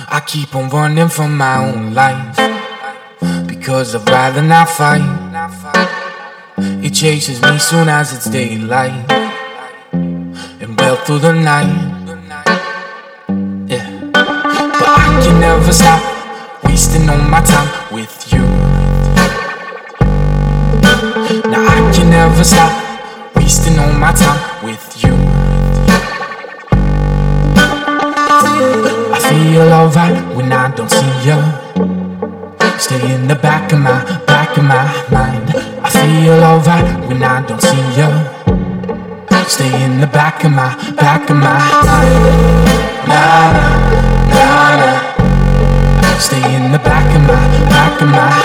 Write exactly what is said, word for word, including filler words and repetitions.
I keep on running from my own life, because I'd rather not fight. It chases me soon as it's daylight, and well through the night. Yeah, but I can never stop wasting all my time with you. Now I can never stop wasting all my time with you. I feel alright when I don't see you. Stay in the back of my, back of my mind. I feel alright when I don't see you. Stay in the back of my, back of my mind. Nah, nah, nah, nah. Stay in the back of my, back of my